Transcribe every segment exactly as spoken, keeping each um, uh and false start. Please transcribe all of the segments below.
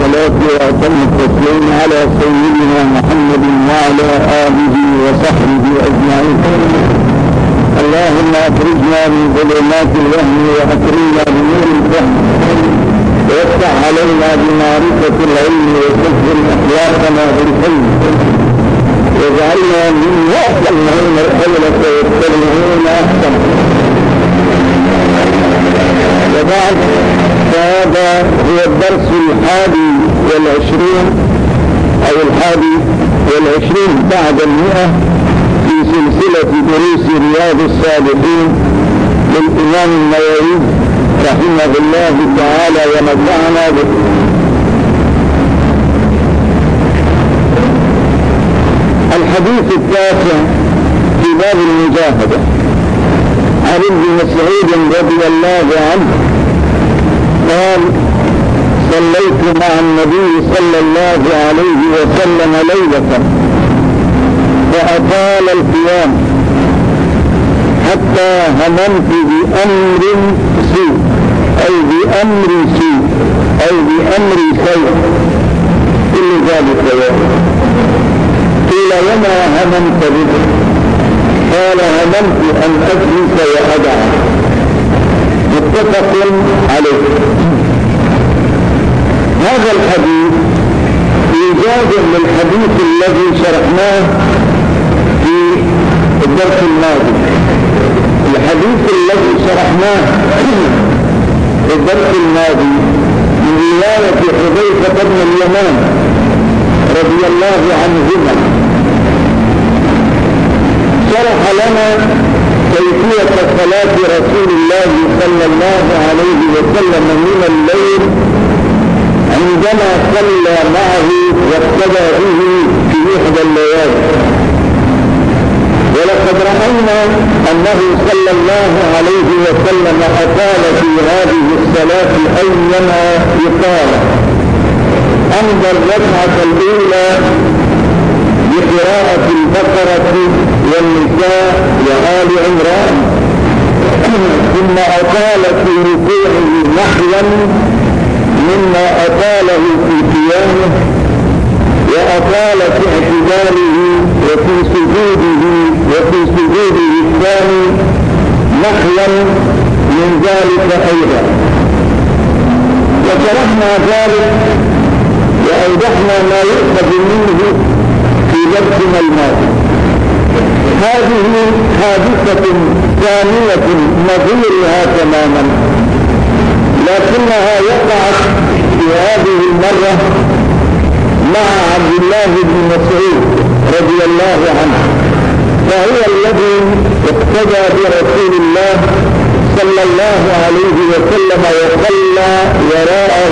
الصلاة وأتم التسليم على سيدنا محمد وعلى آله وصحبه أجمعين. اللهم أخرجنا من ظلمات الوهم وأكرمنا بنور الفهم وافتح علينا بمعرفة العلم وسهل أخلاقنا بالحلم واجعلنا من يستمعون القول فيتبعون أحسنه. وبعد، فهذا هو الدرس الحادي والعشرين أو الحادي والعشرين بعد المئة في سلسلة دروس رياض الصالحين للإمام النووي رحمه الله تعالى ونفعنا به. الحديث التاسع في باب المجاهدة عن ابن مسعود رضي الله عنه قال: صليت مع النبي صلى الله عليه وسلم ليلة فأطال القيام حتى هممت بأمر سوء أي بأمر سوء أي بأمر سيء كل ذلك يوم. قيل: وما هممت به؟ قال: هممت أن أجلس وأدع. متفق عليه. هذا الحديث إيجاز للحديث الذي شرحناه في الدرس الماضي. الحديث الذي شرحناه في الدرس الماضي من رواية حذيفة بن اليمان رضي الله عنهما شرح لنا كيفية صلاة رسول الله صلى الله عليه وسلم من الليل عندما صلى معه واقتدى به في إحدى الليالي. ولقد رأينا أنه صلى الله عليه وسلم أطال في هذه الصلاة أيما يطال. أمضى الركعة الأولى بقراءة البقرة والنساء وآل عمران، ثم أطال في ركوعه نحوا مما أطاله في قيامه، وأطال في اعتداله وفي سجوده وفي سجوده الثاني نحوا من ذلك أيضا. وشرحنا ذلك وأوضحنا ما يؤخذ منه في درسنا الماضي. هذه حادثة ثانية نظيرها تماما، لكنها وقعت في هذه المرة مع عبد الله بن مسعود رضي الله عنه، فهو الذي اقتدى برسول الله صلى الله عليه وسلم وصلى وراءه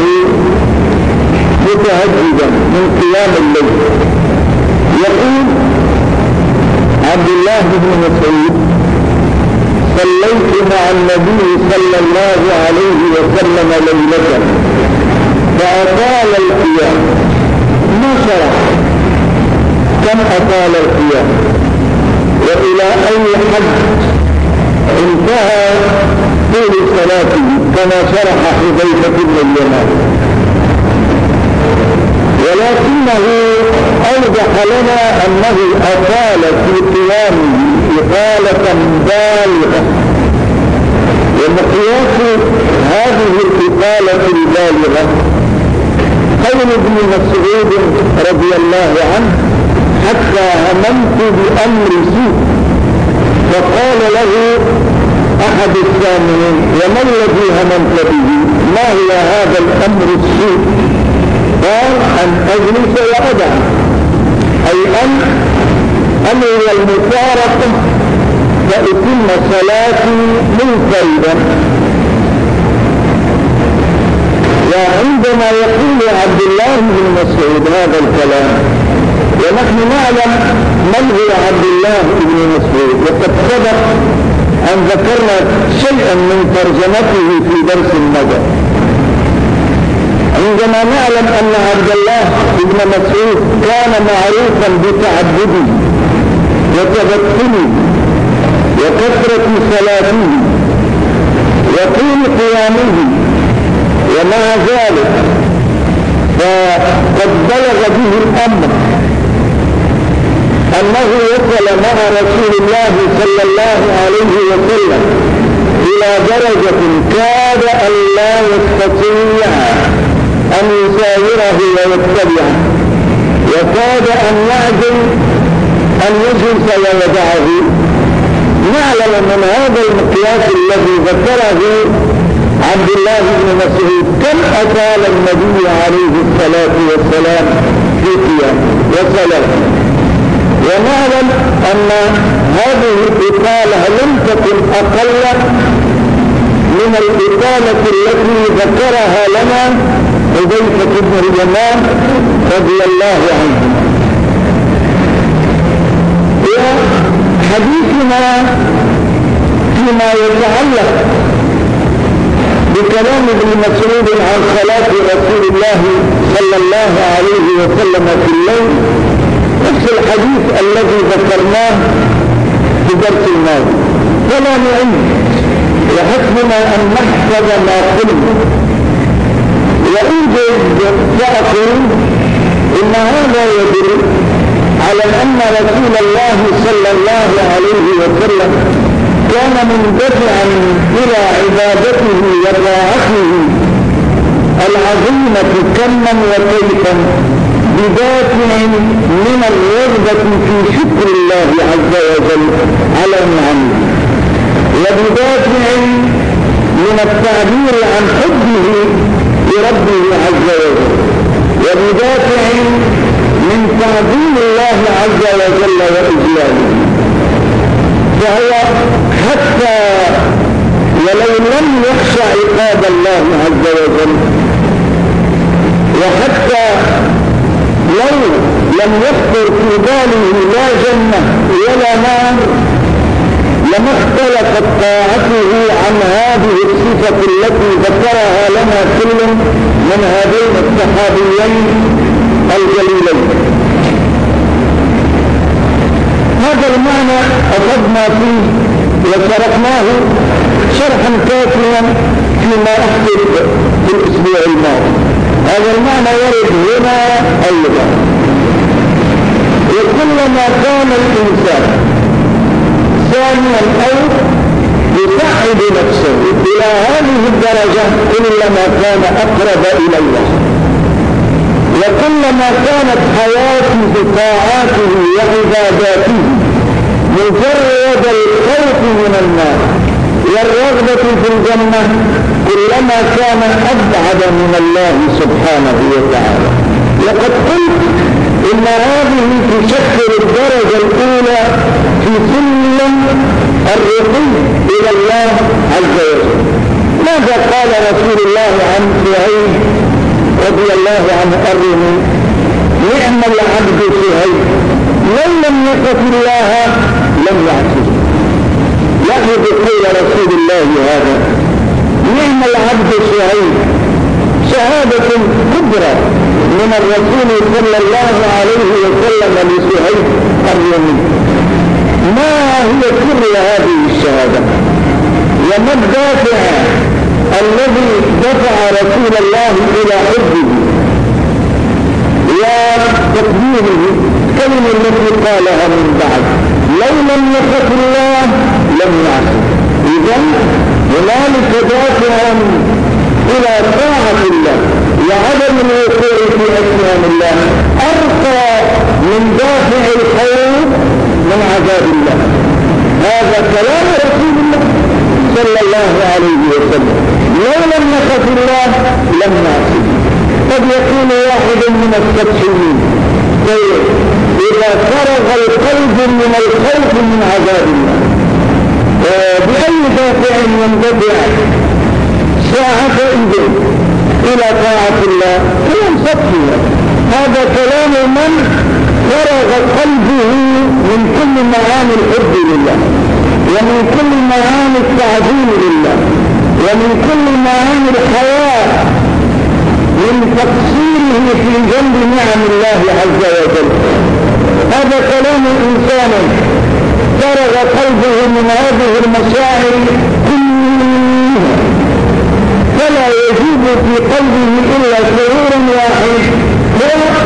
متهجدا من قيام الليل. يقول عبد الله بن مسعود: صليت مع النبي صلى الله عليه وسلم ليلة فأطال القيام. ما شرح كم أطال القيام وإلى أي حد انتهى طول صلاته كما شرح حذيفة بن اليمان، ولكنه أوضح لنا أنه أطال في قيامه إطالة بالغة. ومقياس هذه الإطالة البالغة قول ابن مسعود رضي الله عنه: حتى هممت بأمر سوء. فقال له أحد السامعين: وما الذي هممت به؟ ما هو هذا الأمر السوء؟ قال: أن أجلس وأدع، أي أن أمر المفارقة فأتم صلاتي منفردا. وعندما يقول عبد الله بن مسعود هذا الكلام، ونحن نعلم من هو عبد الله بن مسعود، وقد سبق أن ذكرنا شيئا من ترجمته في درس المدى. عندما نعلم أن عبد الله بن مسعود كان معروفا بتعبده وتبتله وكثرة صلاته وطول قيامه، ومع ذلك فهو قد بلغ به الأمر أنه وصل مع رسول الله صلى الله عليه وسلم إلى درجة كاد أن لا يستطيع أن يساوره ويتبعه، وكاد أن يعجل أن يجلس ويدعه. نعلم من هذا المقياس الذي ذكره عبد الله بن مسعود كم أطال النبي عليه الصلاة والسلام في قيام وصلاة، ونعلم أن هذه الإطالة لم تكن أقل من الإطالة التي ذكرها لنا حذيفة بن اليمان رضي الله عنه. وحديثنا فيما يتعلق بكلام ابن مسعود عن صلاة رسول الله صلى الله عليه وسلم في الليل نفس الحديث الذي ذكرناه في درس الماضي، فلا نعيد، وحسبنا أن نحفظ ما قلنا. وأوجد وأقول إن هذا يدل على أن رسول الله صلى الله عليه وسلم كان مندفعا إلى عبادته وطاعته العظيمة كما وكيفا بدافع من الرغبة في شكر الله عز وجل على نعمه، وبدافع من التعبير عن حبه لربه عز وجل، وبدافع من تعظيم الله عز وجل وإجلاله. فهو حتى ولو لم يخشى عقاب الله عز وجل، وحتى لو لم يخطر في باله لا جنة ولا نار، لما اختلفت طاعته عن هذه الصفة التي ذكرها لنا كل من هذين الصحابيين الجليلين. هذا المعنى أخذنا فيه وشرحناه شرحا كافيا فيما أحدث في الأسبوع الماضي. هذا المعنى يرد هنا أيضا. وكلما كان الإنسان ثانيا أو يساعد نفسه إلى هذه الدرجة كلما كان أقرب إلى الله، وكلما كانت حياته طاعاته وعباداته مجرد الخوف من النار والرغبة في الجنة كلما كان أبعد من الله سبحانه وتعالى. لقد قلت إن هذه تشكل الدرجة الأولى في سلم الرقي إلى الله عز وجل. ماذا قال رسول الله عن سهيل رضي الله عنه أرني نعم العبد سهيل لو لم يخف الله لم يعصيه. يأخذ قول رسول الله هذا نعم العبد سهيل شهادة كبرى من الرسول صلى الله عليه وسلم لسهيل اليمين. ما هي سر هذه الشهادة وما الدافع الذي دفع رسول الله إلى حبه وتقديره كلمة التي قالها من بعد لو لم يخف الله لم يعصي. إذن هنالك دافع إلى طاعة الله وعدم الوقوع في أسنان الله أرقى من دافع الخوف من عذاب الله. هذا كلام رسول الله صلى الله عليه وسلم. لو لم نخف الله لم نعصي. قد يكون واحد من السبحين إذا فرغ القلب من الخوف من عذاب الله بأي دافع يندفع ساعة إذن إلى طاعة الله كلام سطحي. هذا كلام من فرغ قلبه من كل معاني الحب لله ومن كل معاني التعظيم لله ومن كل معاني الحياة من تقصيره في جنب نعم الله عز وجل. هذا كلام إنسان فرغ قلبه من هذه المشاعر كلها فلا يجوز في قلبه إلا شعور واحد هو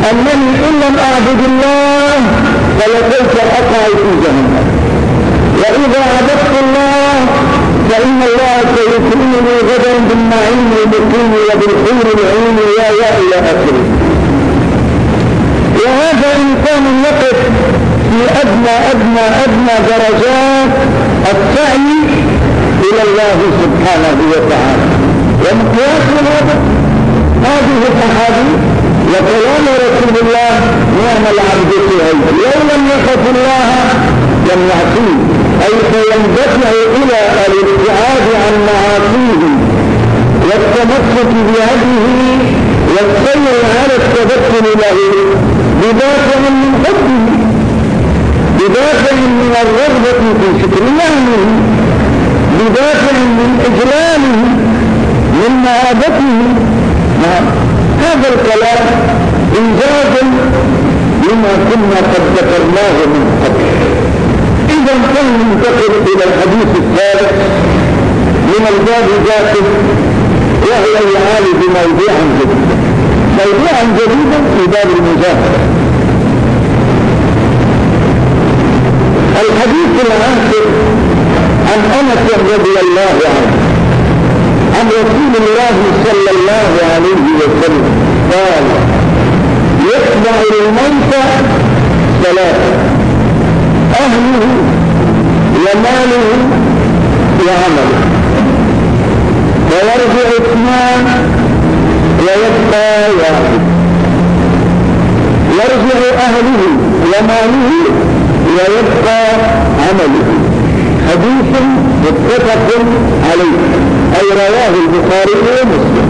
أنني إن لم أعبد الله فلسوف أقع في جهنم، وإذا عبدت الله فإن الله سيكرمني غدا بالنعيم المقيم وبالحور العين يا يا إلى آخره. وهذا إنسان يقف في أدنى أدنى أدنى درجات السعي إلى الله سبحانه وتعالى. ومقياس هذا هذه الأحاديث وكلام رسول الله نعم العبد سهيل لو لم يخف الله لم يعصيه، أي فيندفع إلى الابتعاد عن معاصيه والتمسك بهديه والسير على التبتل له بدافع من حبه، بدافع من الرغبة في شكر نعمه، بدافع من إجلاله من مهابته. هذا الكلام إنجاز لما كنا قد ذكرناه من قبل. إذا فلننتقل إلى الحديث الثالث من الباب ذاته، وهو يعالج موضوعا جديدا موضوعا جديدا في باب المجاهدة. الحديث العاشر عن أنس رضي الله عنه عن رسول الله صلى الله عليه وسلم قال: يتبع الموت ثلاثة: أهله وماله وعمله، ويرجع اثنان ويبقى واحد. يرجع أهله وماله ويبقى عمله. حديث متفق عليه، أي رواه البخاري ومسلم.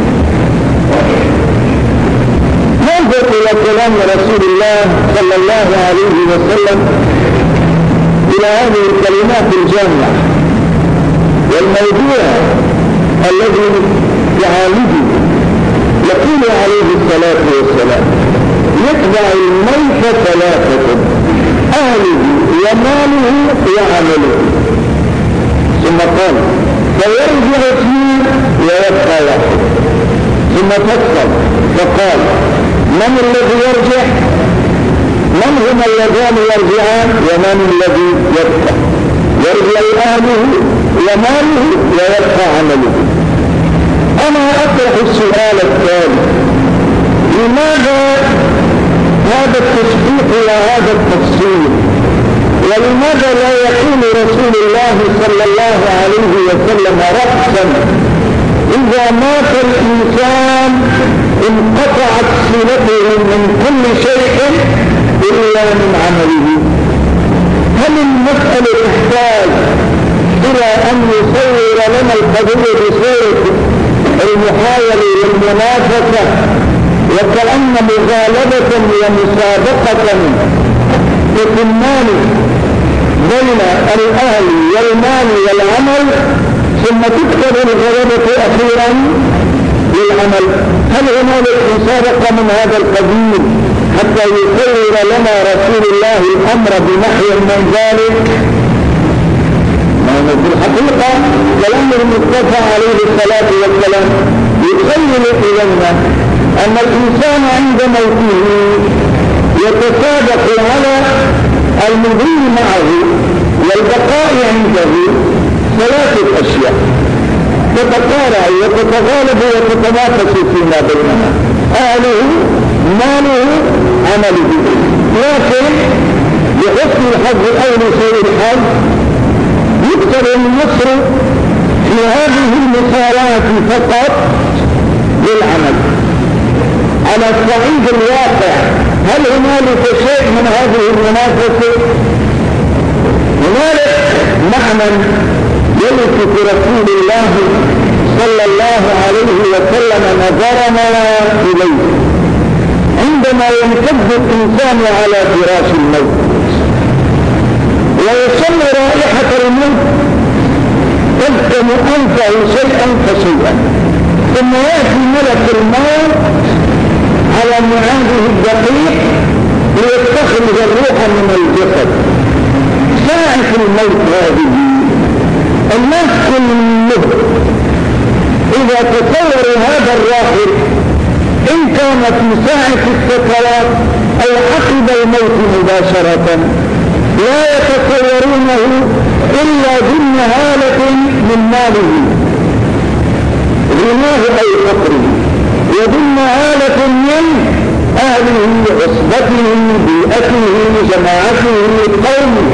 ننظر إلى كلام رسول الله صلى الله عليه وسلم إلى هذه الكلمات الجامعة والموضوع الذي يعالجه. يقول عليه الصلاة والسلام: يتبع الموت ثلاثة: أهله وماله وعمله. ثم قال: فيرجع اثنين ويبقى واحد. ثم فصل فقال: من الذي يرجع؟ من هم اللذان يرجعان ومن الذي يبقى؟ يرجع أهله وماله ويبقى عمله. أنا أطرح السؤال التالي: لماذا هذا التشبيه وهذا التفصيل؟ ولماذا لا يقول رسول الله صلى الله عليه وسلم رأسا: إذا مات الإنسان انقطعت صلته من كل شيء إلا من عمله؟ هل المسألة تحتاج إلى أن يصور لنا القضية بصورة المحاولة والمنافسة وكأن مغالبة ومسابقة تتمان بين الأهل والمال والعمل، ثم تكتب الغلبة أخيرا للعمل؟ هل هنالك مسابقة من هذا القبيل حتى يصور لنا رسول الله الأمر بنحو من ذلك؟ في الحقيقة كلام المصطفى عليه الصلاة والسلام يخيل إلينا أن الإنسان عند موته يتسابق على المضي معه والبقاء عنده ثلاثة أشياء تتقارع وتتغالب وتتنافس فيما بينها: أهله، ماله، عمله. لكن بحسن الحظ أو لسوء الحظ يكتب النصر في هذه المسارات فقط للعمل. على الصعيد الواقع هل هنالك شيء من هذه المنافسة؟ هنالك معنى يلفت رسول الله صلى الله عليه وسلم نظرنا إليه عندما يمتد الإنسان على فراش الموت ويشم رائحة الموت تلزم أنفه شيئا فشيئا، ثم يأتي ملك الموت على معاده الدقيق ليستخرج الروح من الجسد. ساعة الموت هذه الناس كلهم إذا تصوروا هذا الراحل انت كان في ساعة السكرات أو عقب الموت مباشرة لا يتصورونه إلا ضمن هالة من ماله غناه أو فقره، وضمن هالة من أهله عصبته بيئته جماعته قومه،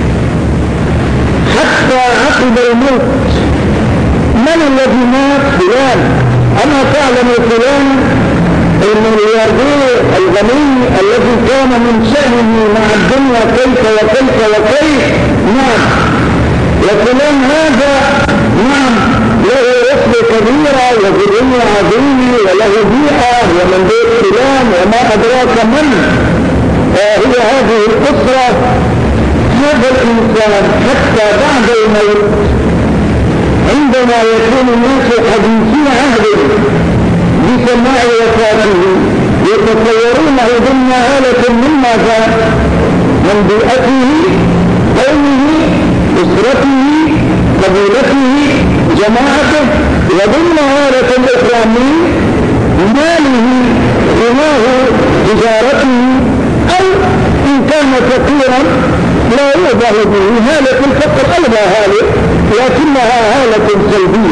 حتى عقب الموت. من الذي مات؟ فلان. أما تعلم فلان الملياردير الغني الذي كان من شأنه مع الدنيا كيف وكيف وكيف؟ نعم. وفلان هذا نعم له رسل كبيرة وذرية عظيمة وله بيئة ومن بيت فلان وما أدراك من هي هذه الأسرة. هذا الإنسان حتى بعد الموت عندما يكون الناس حديثي عهد بسماع وفاته يتصورونه ضمن هالة من ماذا؟ من بيئته قومه أسرته قبيلته جماعته، وضمن هالة أخرى من ماله غناه تجارته، أو إن كان فقيرا لا يوضع به هالة الفقر أو لا هالة، لكنها هالة سلبية.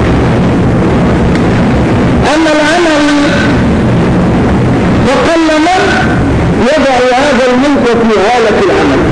أما العمل فقل من يضع هذا الملك في هالة العمل،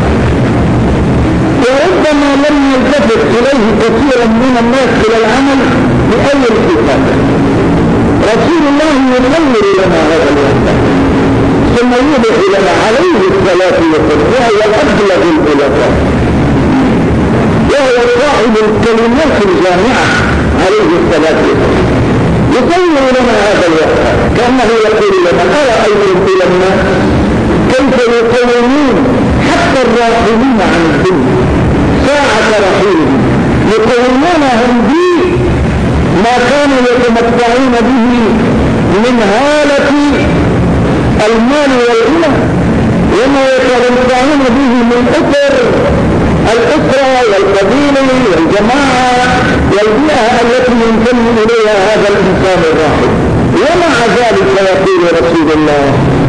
وربما لم يلتفت إليه كثيرا من الناس إلى العمل بأي الكتاب. رسول الله يصور لنا هذا الوقت ثم يوضح لنا عليه الصلاة والسلام، وهو أبلغ الخلفاء وهو صاحب الكلمات الجامعة عليه الصلاة والسلام، يصور لنا هذا الوقت كأنه يقول لنا أرأيتم إلى الناس كيف يقومون حتى الراحلين عن الدنيا ساعة رحيلهم، يقومونهم بما كانوا يتمتعون به من هالة المال والغنى، وما يتمتعون به من أثر الأسرة والقبيلة والجماعة والبيئة التي ينتمي إليها هذا الإنسان الراحل. ومع ذلك يقول رسول الله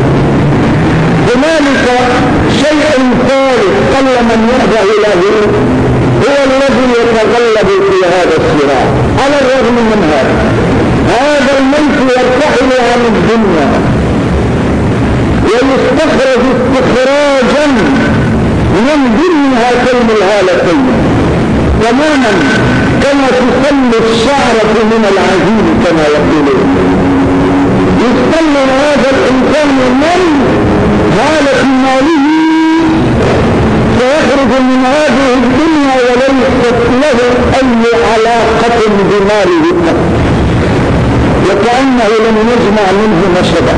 هنالك شيء ثالث قل من يهدى له، هو الذي يتغلب في هذا الصراع على الرغم من هذا. هذا الملك يرتحل عن الدنيا ويستخرج استخراجا من ضمن هاتين الهالتين تماما كما تسل الشعرة من العجين كما يقولون. يسل هذا الإنسان من هالة ماله فيخرج من هذه الدنيا وليست له أي علاقة بماله وكأنه لم يجمع منه نشبه.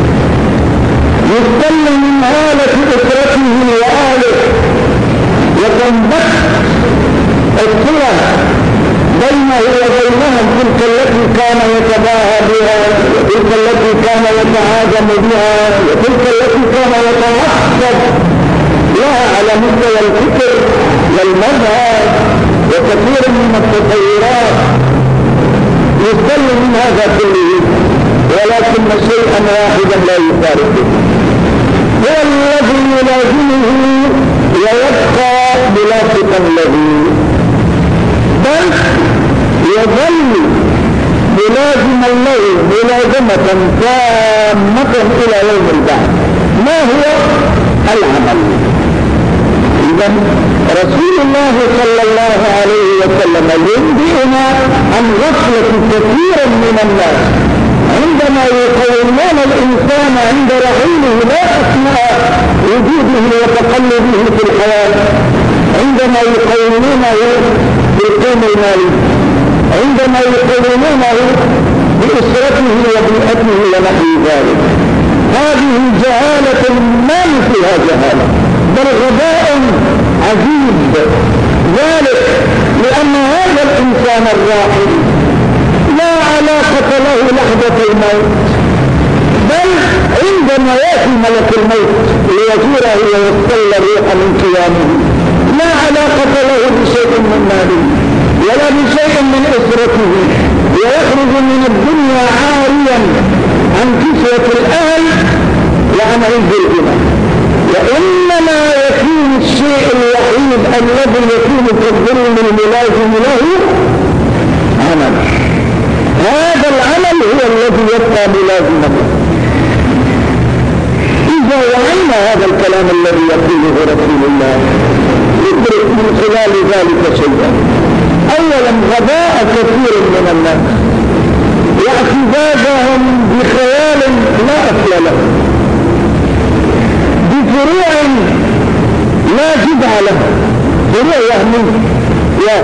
يسل من هالة أسرته وآله وتنبت الصلة بينه وبينهم، تلك التي كان يتباهى بها وتلك التي كان يتعاجم بها وتلك التي كان يتعصب لها على مستوى الفكر والمذهب وكثير من التطورات. يسل من هذا كله ولكن شيئا واحدا لا يفارقه، هو الذي يلازمه ويبقى ملاصقا له، بل يظل ملازما له ملازمة تامة إلى يوم البعث. ما هو العمل؟ إذا رسول الله صلى الله عليه وسلم ينبئنا عن غفلة كثير من الناس عندما يقومون الإنسان عند رحيله لا أثناء وجوده وتقلبه في الحياة، عندما يقومونه بالقيم المالي، عندما يقومونه بأسرته وبيئته ونحو ذلك. هذه جهالة ما فيها جهالة بل غباء عجيب، ذلك لأن هذا الإنسان الراحل لا علاقة له لحظة الموت، بل عندما يأتي ملك الموت ليزوره ويستل الروح من قيامه لا علاقة له بشيء من ماله ولا بشيء من أسرته، ويخرج من الدنيا عاريا عن كسوة الأهل وعن عز الإمام، وإنما يكون الشيء الوحيد الذي يكون في الظلم الملازم له عمل، هذا العمل هو الذي يبقى ملازما. إذا وعينا هذا الكلام الذي يقوله رسول الله ندرك من خلال ذلك شيئا. أولا غباء كثير من الناس واعتزازهم بخيال لا أصل له، بفروع لا جدع له، فروع وهمية،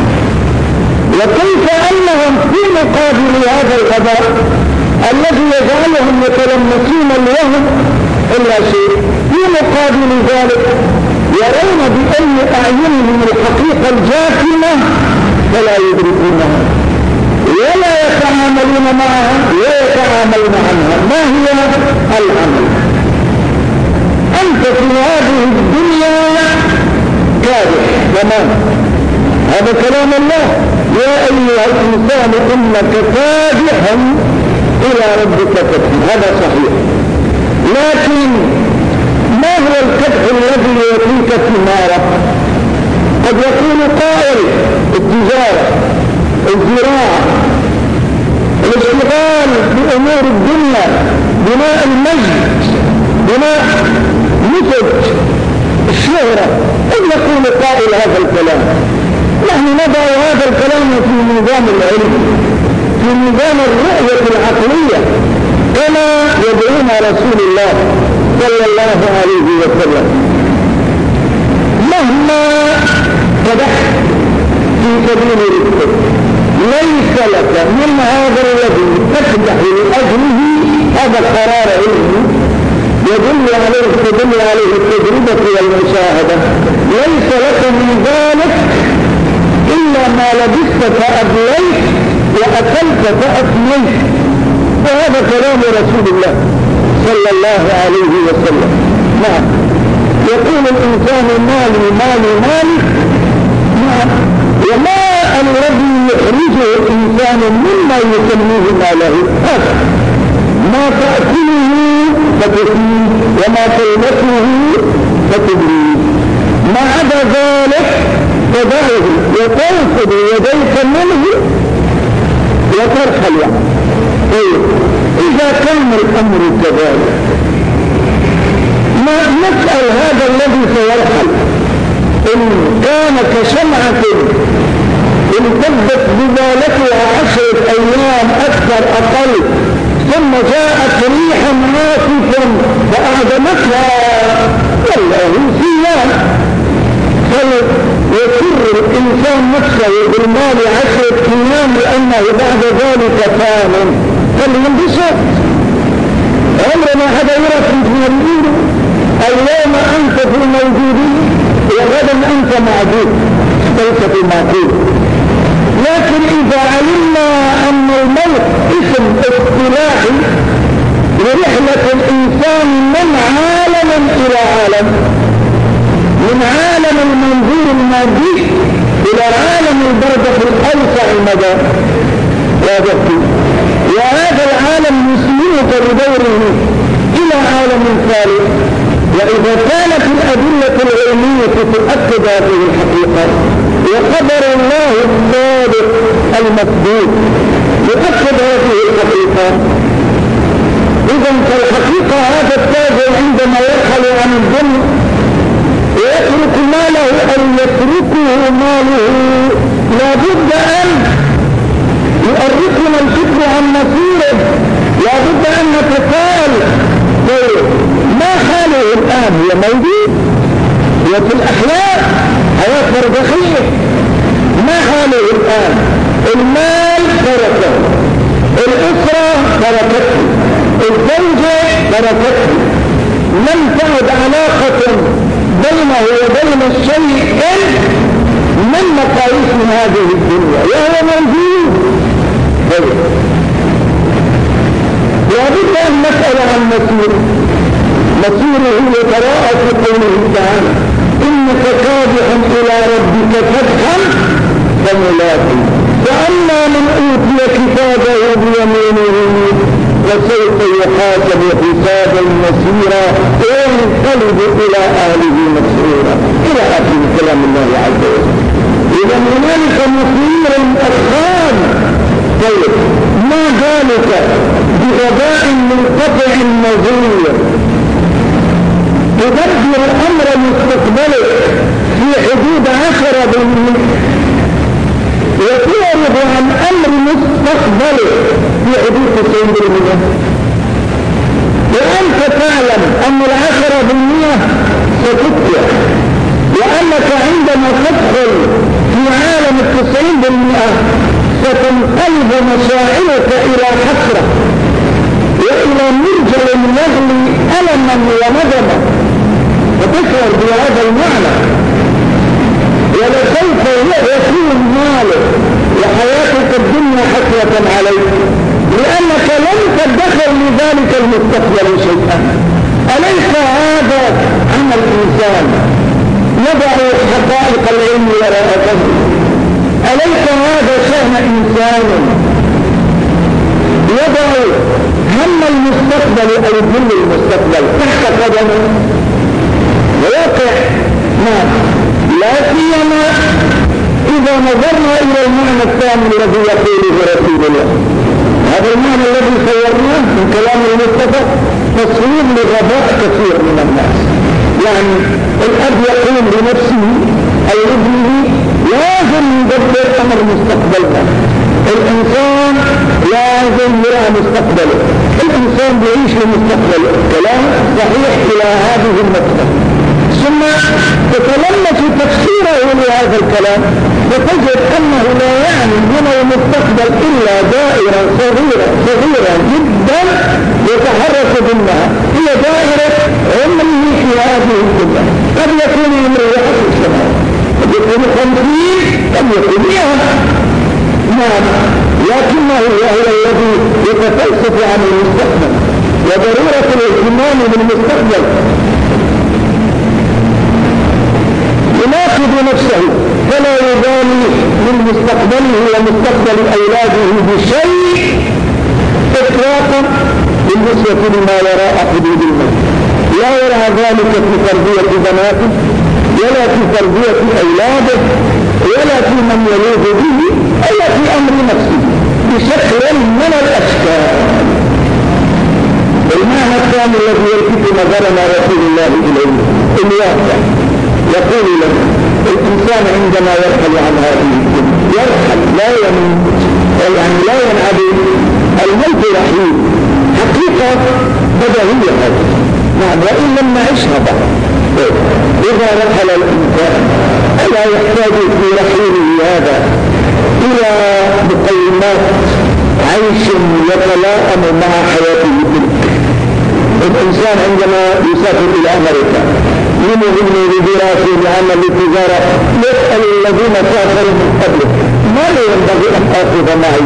وكيف أنهم في مقابل هذا الغباء الذي يجعلهم يتلمسون الوهم إلا شيء، في مقابل ذلك يرون بأن أعينهم الحقيقة الجاثمة فلا يدركونها ولا يتعاملون معها ويتعاملون عنها. ما هي العمل؟ أنت في هذه الدنيا كادح تمام، هذا كلام الله، يا أيها الإنسان إنك كادح إلى ربك كدحا، هذا صحيح. لكن ما هو الكدح الذي يأتيك ثماره؟ قد يكون قائل التجارة، الزراعة، الاشتغال بأمور الدنيا، بناء المجد، بناء نتج الشهرة، قد يكون قائل هذا الكلام. نحن نضع هذا الكلام في نظام العلم، في نظام الرؤية العقلية كما يدعونا رسول الله صلى الله عليه وسلم. مهما كدحت في سبيل رزقك ليس لك من هذا الذي تكدح لأجله، هذا قرار علمي يدل عليه تدل عليه التجربة والمشاهدة، ليس لك من ذلك إلا ما لبست فأبليت وأكلت فأفنيت. وهذا كلام رسول الله صلى الله عليه وسلم. نعم، يقول الإنسان مالي مالي مالي، نعم، وما الذي يخرجه الإنسان مما يسميه ماله؟ هذا ما تأكله فتفيد وما تلبسه فتبريد، ما عدا ذلك تدعه وتنفذ يديك منه وترحل. طيب إذا كان الأمر كذلك ما نسأل هذا الذي سيرحل إن كان كشمعة امتدت بذلتها عشرة أيام أكثر أقل، ثم جاءت ريحا عاصفا فأعدمتها والله سيان، فيسر الإنسان نفسه بالمال عشرة أيام لأنه بعد ذلك فان فلينبسط. عمرنا هذا يرى في المدينة اليوم أنت في الموجودين وغدا أنت معدود، ليس في المعقول. لكن إذا علمنا أن الموت اسم اصطلاحي لرحلة الإنسان من عالم إلى عالم، من عالم المنظور المادي إلى عالم البرزخ الأوسع المدى، وهذا العالم يسلمك بدوره إلى عالم ثالث. وإذا كانت الأدلة العلمية تؤكد هذه الحقيقة وقدر الله الصادق المثبوت يؤكد هذه الحقيقة، إذا فالحقيقة هذا التاجر عندما يرحل عن الدنيا ويترك ماله أن يتركه ماله لابد أن يؤرقنا الفكر عن مصيره، لابد أن نتساءل ما حاله الآن؟ هو موجود وفي الأخلاق حياة برزخية، ما حاله الآن؟ المال تركه، الأسرة تركته، الزوجة تركته، لم تعد علاقة بينه وبين الشيء من مقاييس هذه الدنيا وهو موجود. لابد أن نسأل عن مصيره، مصيره يتراءى في قوله تعالى إنك كادح إلى ربك كدحا فملاقيه، فأما من أوتي كتابه بيمينه وسوف يحاسب حسابا يسيرا وينقلب إلى أهله مسرورا إلى آخر كلام الله عز وجل. إذا هنالك مصير أخرى. طيب ما ذلك بغباء منقطع النظير تدبر أمر مستقبله في حدود عشرة بالمئة وتعرض عن أمر مستقبله في حدود تسعين بالمئة، وأنت تعلم أن العشرة بالمئة ستتبع، وأنك عندما تدخل في عالم التسعين بالمئة ستنقلب مشاعرك إلى حسرة وإلى مرجل يغلي ألما وندما، فتشعر بهذا المعنى. ولسوف يكون مالك وحياتك الدنيا حسرة عليك لأنك لم تدخر لذلك المستقبل شيئا. أليس هذا عمل الإنسان يضع حقائق العلم وراء ظهره؟ أليس هذا شأن إنسان يضع هم المستقبل أو ذل المستقبل تحت قدمه ويقع ما لا سيما إذا نظرنا إلى المعنى الثاني الذي يقوله رسول الله. هذا المعنى الذي صورناه من كلام المصطفى تصوير لغباء كثير من الناس. يعني الأب يقول لنفسه أو ابنه لازم يدبر أمر مستقبلنا، الإنسان لازم يرى مستقبله، الإنسان يعيش لمستقبله. كلام صحيح إلى هذه النقطة. ثم تتلمس تفسيره لهذا الكلام فتجد أنه لا يعني من المستقبل إلا دائرة صغيرة صغيرة جدا يتحرك ضمنها، هي دائرة عمره في هذه الدنيا. قد يكون عمره عشر سنوات، قد يكون خمسين، قد يكون مئة، نعم، لكنه هو الذي يتفلسف عن المستقبل وضرورة الاهتمام بالمستقبل. يناقض نفسه فلا يبالي من مستقبله ومستقبل أولاده بشيء إطلاقا بالنسبة لما وراء حدود الموت. لا يرى ذلك في تربية بناته ولا في تربية أولاده ولا في من يلوذ به ولا في أمر نفسه بشكل من الأشكال. المعنى الثاني الذي يلفت نظرنا رسول الله إليه الواقع، يقول له الإنسان عندما يرحل عن هذه الدنيا يرحل لا يموت، يعني لا ينعدم، الموت رحيل حقيقة بديهية هذه، نعم، وإن لم نعيشها بعد. إذا رحل الإنسان ألا يحتاج في رحيله هذا إلى مقومات عيش يتلائم مع حياته تلك. الإنسان عندما يسافر إلى أمريكا يمهن بدراسة لعمل التجارة يسأل الذين سافروا من قبله ماذا ينبغي أن آخذ معي،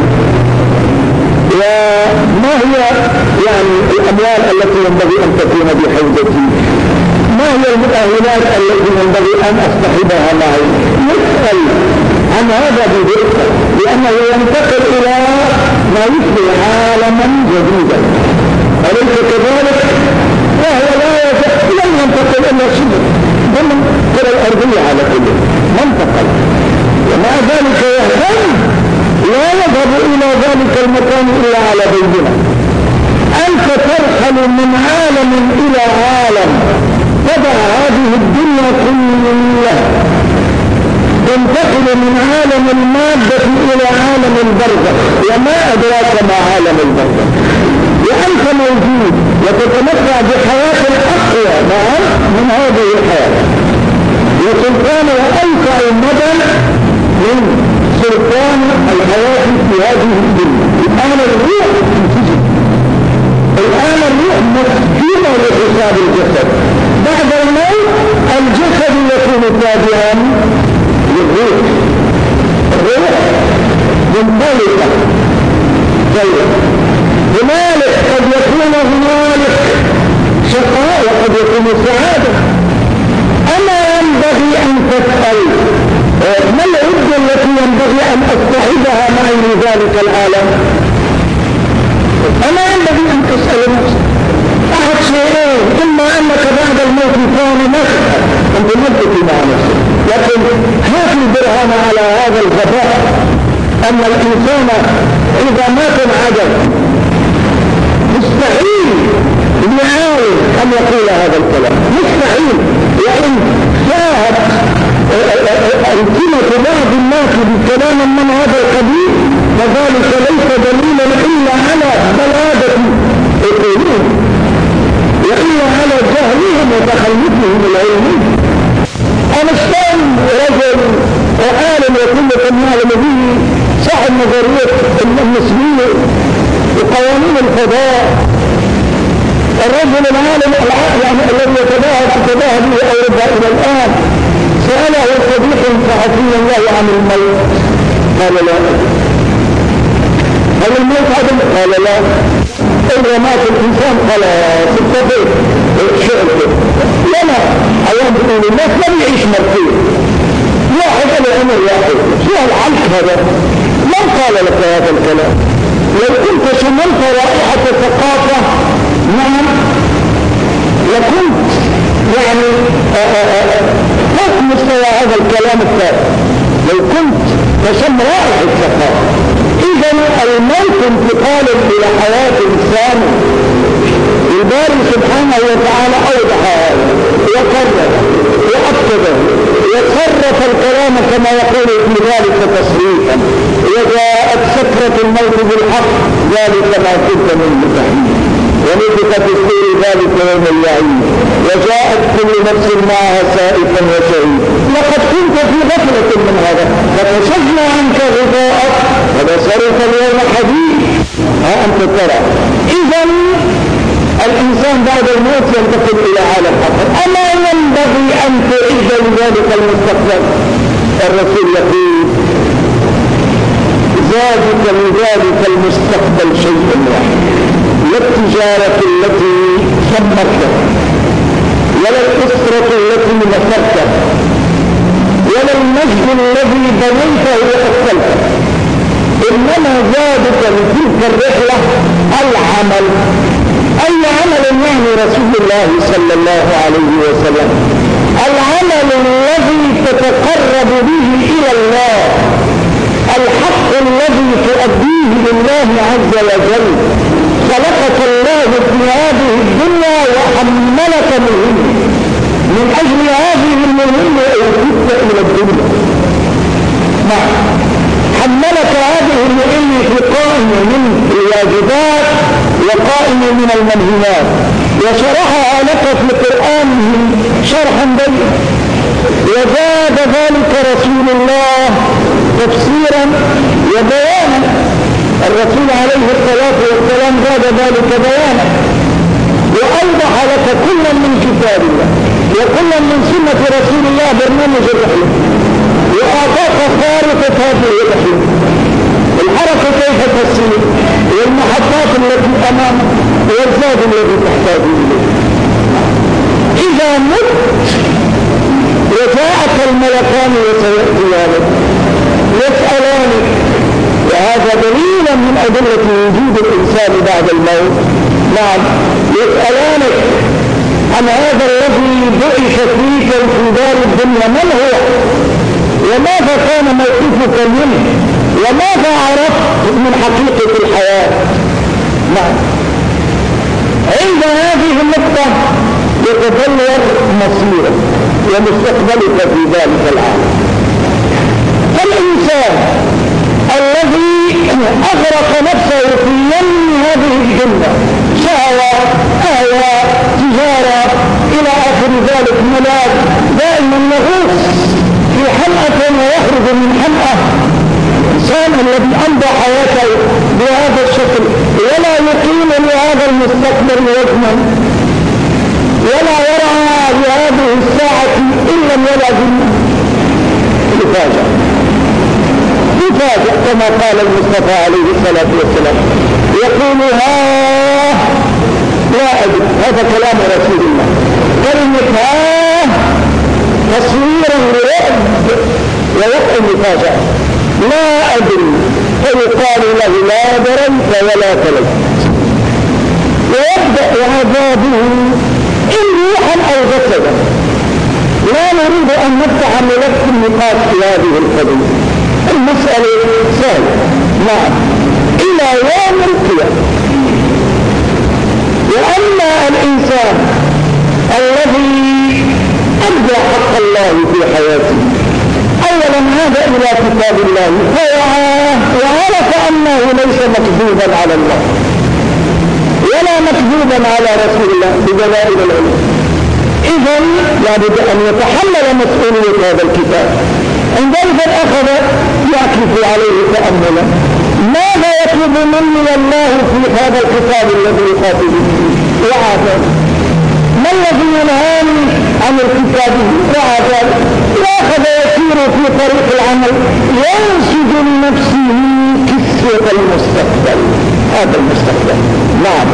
وما هي يعني الأموال التي ينبغي أن تكون بحوزتي، ما هي المؤهلات التي ينبغي أن أصطحبها معي. يسأل عن هذا بدقة لأنه ينتقل إلى ما يشبه عالما جديدا، أليس كذلك؟ وهو لا يزال لن ينتقل إلا شبه ضمن الكرة الأرضية على كل منتقل، ومع ذلك يهتم لا يذهب إلى ذلك المكان إلا على بيننا. أنت ترحل من عالم إلى عالم، تضع هذه الدنيا كلها، تنتقل من عالم المادة إلى عالم البرزخ، وما أدراك ما عالم البرزخ، وأنت موجود وتتمتع بحياة أقوى معا من هذه الحياة، وسلطان أوسع مدى من سلطان الحياة في هذه الدنيا. الآن الروح تنتجد، الآن الروح مسجونة لحساب الجسد، بعد الموت الجسد يكون تابعا للروح، الروح منطلقة. طيب هنالك قد يكون هنالك شقاء وقد يكون سعادة. أما ينبغي أن تسأل ما العدة التي ينبغي أن أصطحبها معي لذلك العالم؟ أما ينبغي الإنسان إذا مات انعدم. مستحيل لعالم أن يقول هذا الكلام، مستحيل. وإن شاهد ألسنة بعض الناس بكلام من هذا القبيل فذلك ليس دليلا إلا على بلادة عقولهم وإلا على جهلهم وتخلفهم العلمي. أينشتاين رجل وعالم وكلكم يعلم به، صاحب نظرية النسبية وقوانين الفضاء، الرجل العالم يعني الذي يتباهى تتباهى به أوروبا إلى الآن. سأله صديق صحفي الله عن الموت، قال لا. هل الموت عدم؟ قال لا. إذا مات الإنسان خلاص انتهى شئته. لنا أيام بيقول الناس ما بيعيش مرتين، واحد العمر واحد. شو هالعلق هذا؟ من قال لك هذا الكلام؟ لو كنت شملت رائحة الثقافة نعم لكنت يعني فوق مستوى هذا الكلام الثاني، لو كنت تشم رائحة الثقافة. إذا الموت انتقال إلى حياة الإنسان. الباري سبحانه وتعالى أوضح وقرر وأكد وصرف الكلام كما يقول في ذلك تصريفا. وجاءت سكرة الموت بالحق ذلك ما كنت منه تحيي ونفخ في الصور ذلك يوم الوعيد وجاءت كل نفس معها سائقا وشهيد. لقد كنت في غفلة من هذا فكشفنا عنك غطاءك فبصرك اليوم حديد. ها أنت ترى. إذا الإنسان بعد الموت ينتقل إلى عالم آخر. أما ينبغي أن تعد لذلك المستقبل. الرسول يقول زادك لذلك المستقبل شيء واحد، لا التجارة التي سمتك ولا الأسرة التي نصرتك ولا المجد الذي بنيته وأكلته، إنما زادك لتلك الرحلة العمل. أي عمل يعني رسول الله صلى الله عليه وسلم؟ العمل الذي تتقرب به إلى الله، الحق الذي تؤديه لله عز وجل. خلقك الله في هذه الدنيا وحملك مهمة، من أجل هذه المهمة أوتيت إلى الدنيا. نعم، حملك هذه المهمة في قائم من الواجبات وقائم من المنهيات، وشرحها لك في القرآن شرحا بينا، وزاد ذلك رسول الله تفسيرا وبيانا. الرسول عليه الصلاة والسلام زاد ذلك بيانا وأوضح لك كلا من كتاب الله وكلا من سنة رسول الله برنامج الرحلة، وأعطاك خارطة هذه الرحلة، الحركة كيف تسير والمحطات التي أمامك والزاد الذي تحتاج إليه. إذا مت وجاءك الملكان وسيأتيانك يسألانك، وهذا دليل من أدلة وجود الإنسان بعد الموت. نعم، يسألانك عن هذا الذي بعث فيك في دار الدنيا من هو، وماذا كان موقفك منه، وماذا عرفت من حقيقة الحياة. نعم، عند هذه النقطة يتغير مصيرك ومستقبلك في ذلك العالم. فالإنسان الذي أغرق نفسه في يم هذه الجنة شهوة أهوى تجارة إلى آخر ذلك ملاذ دائما يغوص في حلقة ويخرج من حلقة. الإنسان الذي أمضى حياته بهذا الشكل ولا يقيم لهذا المستقبل وزنا ولا يرعى بهذه الساعة إلا الولد يفاجأ يفاجأ كما قال المصطفى عليه الصلاة والسلام، يقول ها لا أدري. هذا كلام رسول الله. كلمة ها تصويرا لرعب ووقع المفاجأة، لا أدري، فيقال له لا دريت ولا تليت، ويبدأ عذابه إن روحا أو جسدا. لا نريد أن نفتح ملف النقاش في هذه القضية. المسألة سهلة. نعم إلى يوم القيامة. وأما الإنسان الذي أدى حق الله في حياته أولا هذا إلى كتاب الله فوعاه وعرف أنه ليس مكذوبا على الله ولا مكذوبا على رسول الله بدلائل العلم، إذن لابد أن يتحمل مسؤولية هذا الكتاب. عندئذ أخذ يعكف عليه تأملا ماذا يطلب مني الله في هذا الكتاب الذي يخاطب وعاد ما الذي ينهاني عن الكتاب وعاد وأخذ يسير في طريق العمل ينسج لنفسه كسوة المستقبل. هذا المستقبل نعم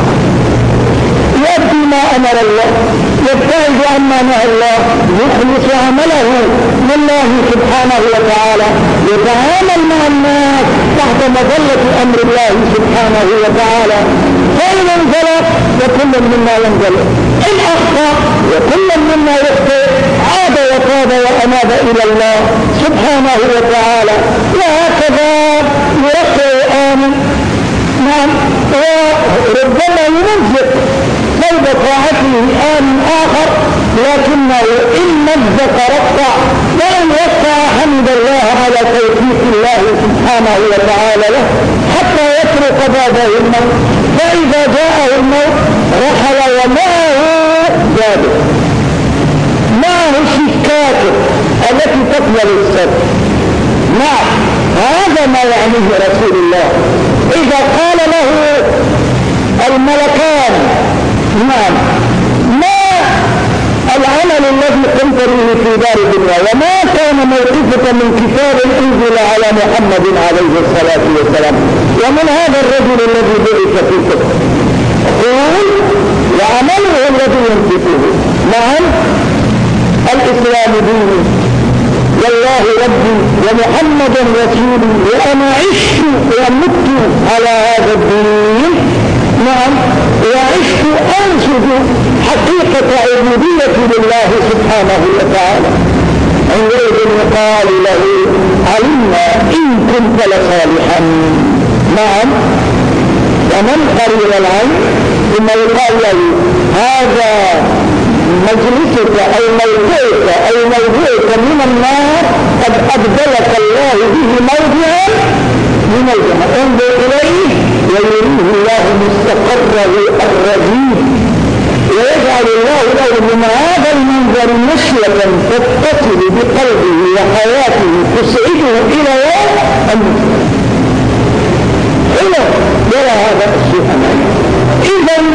يؤدي ما أمر الله يبتعد عما نهى الله يخلص عمله لله سبحانه وتعالى يتعامل مع الناس تحت مظلة أمر الله سبحانه وتعالى. فإن انزلت وكل مما ينزل إن أخطأ وكل مما يخطئ عاد وتاب وأناب إلى الله سبحانه وتعالى. وهكذا يرفع آمن نعم وربما ينزل قلب طاعته آن آخر لكنه إن مزق رفع وإن رفع حمد الله على توفيق الله سبحانه وتعالى له حتى يترك بابه الموت. فإذا جاءه الموت رحل ومعه جابر معه الشكاكة التي تقبل السبب. نعم هذا ما يعنيه رسول الله. إذا قال له الملكان نعم ما العمل الذي قمت به في دار الدنيا وما كان موقفك من كتاب انزل على محمد عليه الصلاة والسلام ومن هذا الرجل الذي بعث فيكم يقول وعمله الذي ينفقه نعم الإسلام ديني والله ربي ومحمد رسولي وأنا عشت ومت على هذا الدين. نعم وعشت أنشد حقيقة عبودية لله سبحانه وتعالى. عندئذ يقال له علمنا إن كنت لصالحا. نعم ومن قرر العلم ثم يقال له هذا مجلسك أو موضعك أو موضعك من النار قد أبدلك الله به موضعا من الجنة انظر إليه ويريه الله مستقره الرجيم ويجعل الله له من هذا المنظر نشوة تتصل بقلبه وحياته تسعده إلى يوم المسلم. إذا يرى هذا الشيء أمامه. إذن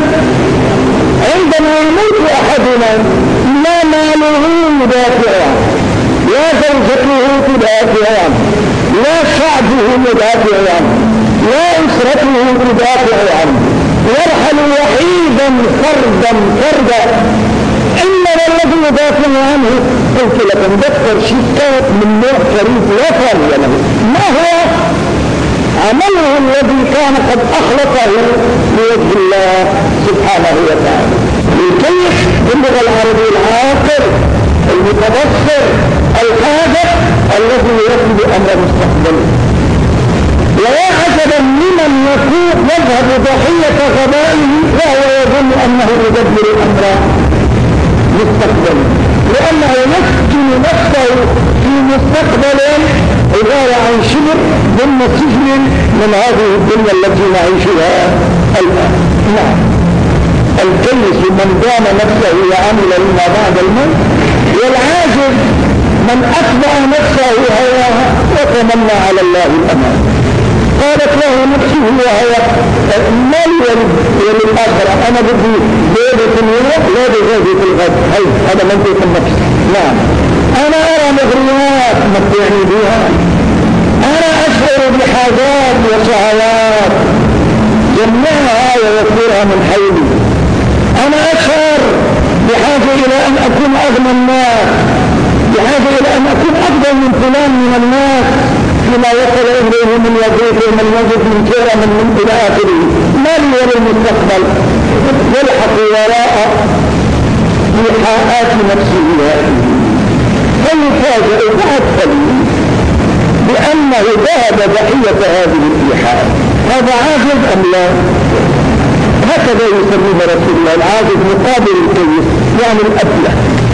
عندما يموت أحدنا لا ماله مدافع عنه لا زوجته تدافع عنه لا شعبه مدافع عنه لا أسرته تدافع عنه يرحل وحيدا فردا فردا. إنما الذي يدافع عنه قلت لكم دكتور شكات من نوع فريد لا فارغ له ما هو عمله الذي كان قد أخلصه لوجه الله سبحانه وتعالى. الكيف باللغة العربية العاقل المتبصر الحاذق الذي يرفض أمر مستقبله. ويا عجبا لمن يكون يذهب ضحية غبائه وهو يظن أنه يدبر الأمر مستقبله لأنه يسجن نفسه في مستقبل عبارة عن شبر ضمن سجن من هذه الدنيا التي نعيشها الآن. نعم الكيس من دام نفسه وعمل لما بعد الموت والعاجز من أتبع نفسه هواها وتمنى على الله الأمان. قالت له نفسه وهو ما لي وللآخرة أنا بدي بيضة اليوم لا بغيظة الغد. هاي هذا منطق النفس. نعم أنا أرى مغريات مطيعني بها أنا أشعر بحاجات وشهوات جمعها ويكبرها من حولي أنا أشعر بحاجة إلى أن أكون أغنى الناس بحاجة إلى أن أكون أفضل من فلان من الناس فيما وصل إليه من وظيفة من وظيفة من كيرا من من إلى آخره. ما لي وللمستقبل يلحق وراء إيحاءات نفسه هذه فيفاجئ بعد قليل بأنه ذهب ضحية هذه الإيحاء، هذا عاجز أم لا؟ هكذا يسميه رسول الله، العاجز مقابل الكيس، يعني الأفلح.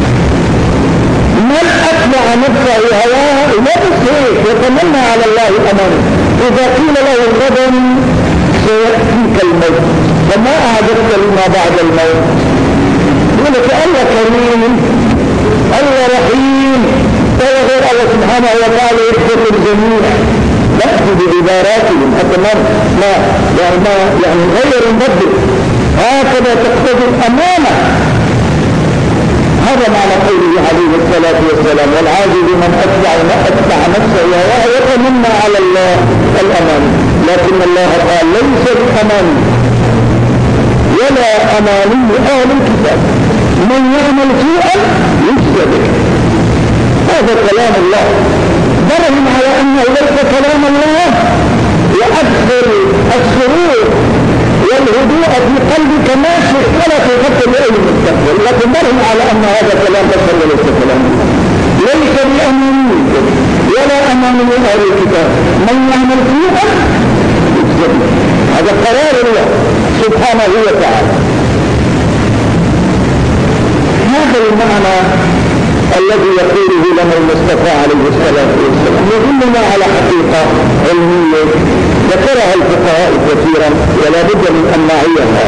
من أتبع نفسه هواه نفس هيك يتمنى على الله أمانه، إذا قيل له غدا سيأتيك الموت فما أعددت لما بعد الموت؟ يقول لك الله كريم، الله رحيم، فيغير الله سبحانه وتعالى يكتب الجميع، نأتي بعباراتهم حتى ما ما يعني ما يعني غير نبدل، هكذا تقتضي الأمانة. هذا معنى قوله عليه الصلاة والسلام: والعاجز من أتبع ما أتبع نفسه وهو يتمنى على الله الأمان. لكن الله قال: ليس بأماني ولا أماني أهل الكتاب، من يعمل سوءا يجزى به. هذا كلام الله، برهن على أنه ليس كلام الله، وأدخل السرور والهدوء في قلبك ما شئت ولا تفكر بأي مستقبل، لكن برهن على أن هذا كلام بشر وليس كلام الله. ليس بأماني ولا أماني أهل الكتاب، من يعمل سوءا يجزى به. هذا قرار الله سبحانه وتعالى. هذا المعنى الذي يقوله لنا المصطفى عليه الصلاة والسلام يدلنا على حقيقة علمية ذكرها الفقهاء كثيرا ولا بد من أن نعيها.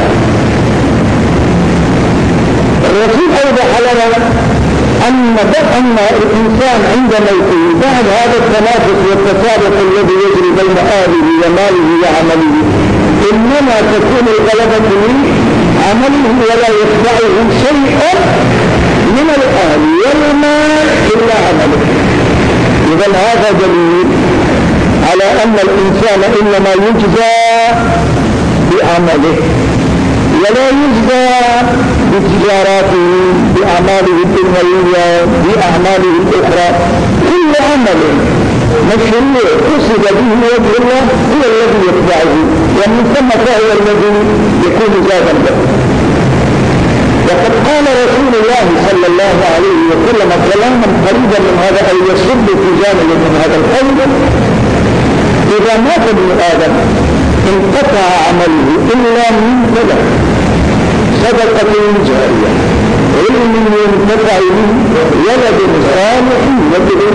الرسول أوضح لنا أن أن الإنسان عند موته بعد هذا التنافس والتسابق الذي يجري بين أهله وماله وعمله إنما تكون الغلبة من عمله ولا يتبعه شيء من الأهل والمال إلا عمله. إذن هذا دليل على أن الإنسان إنما يجزى بعمله ولا يجزى بتجاراته بأعماله الدنيوية بأعماله الأخرى. كل عمل مشروع قصد به وجه الله هو الذي يتبعه، ومن ثم فهو الذي يكون زادا له. وقد قال رسول الله صلى الله عليه وسلم كلاما قريبا من هذا أو يصب في جانب من هذا القول: إذا مات ابن آدم انقطع عمله إلا من ثلاث: صدقة جارية، علم ينتفع به، ولد صالح يدعو.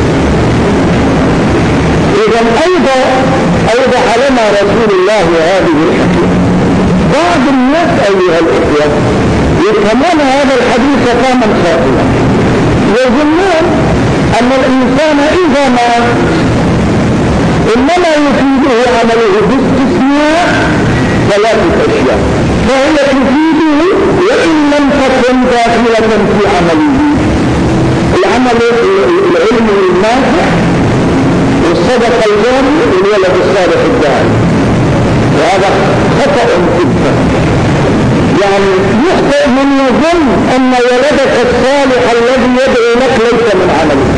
إذا أيضا أوضح لنا رسول الله هذه الحكمة. بعض الناس أيها الإخوة يفهمون هذا الحديث فهما خاطئا، يظنون أن الإنسان إذا مات إنما يفيده عمله باستثناء ثلاثة أشياء، فهي تفيده وإن لم تكن داخلة في عمله: العمل العلم النافع، والصدقة الجارية، والولد الصالح الداعي. وهذا خطأ في الفهم. يعني يخطئ من يظن أن ولدك الصالح الذي يدعو لك ليس من عمله.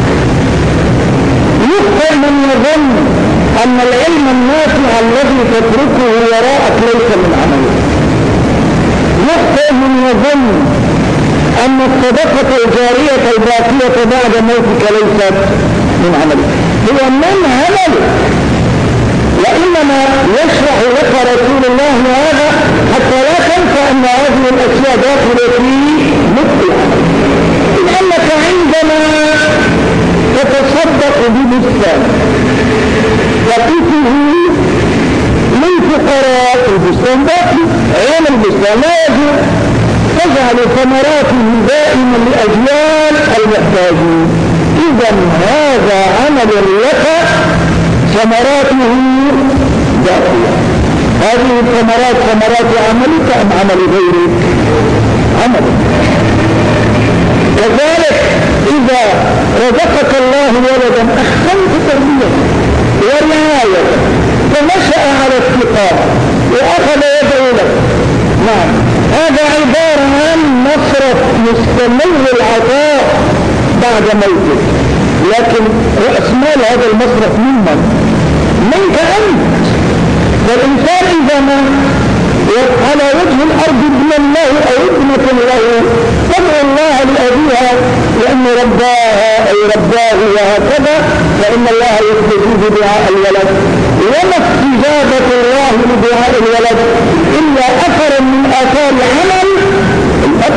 يخطئ من يظن أن العلم النافع الذي تتركه وراءك ليس من عمله. يخطئ من يظن أن الصدقة الجارية الباقية بعد موتك ليست من عمله. هو من عمله، وإنما يشرح لك رسول الله هذا حتى لا تنسى أن هذه الأشياء داخلة في مثل العمل. لأنك عندما تتصدق ببستان وقفه للفقراء البستان باقي، عين البستان لا يجوز، تجعل ثمراته دائما لأجيال المحتاجين. إذا هذا عمل لك ثمراته باقية. هذه الثمرات ثمرات عملك أم عمل غيرك؟ عملك. كذلك إذا رزقك الله ولدا أحسنت تربيته ورعايته فنشأ على استقامة وأخذ يدعو لك، نعم، هذا عبارة عن مصرف مستمر العطاء بعد موته. لكن رأس مال هذا المصرف ممن؟ منك أنت. فالإنسان إذا ما على وجه الأرض ابن الله أو ابنة له تدعو الله لأبيها لأن رباها أو ويرباه وهكذا، فإن الله يستجيب دعاء الولد. وما استجابة الله لدعاء الولد إلا أثر من آثار عمل الأب.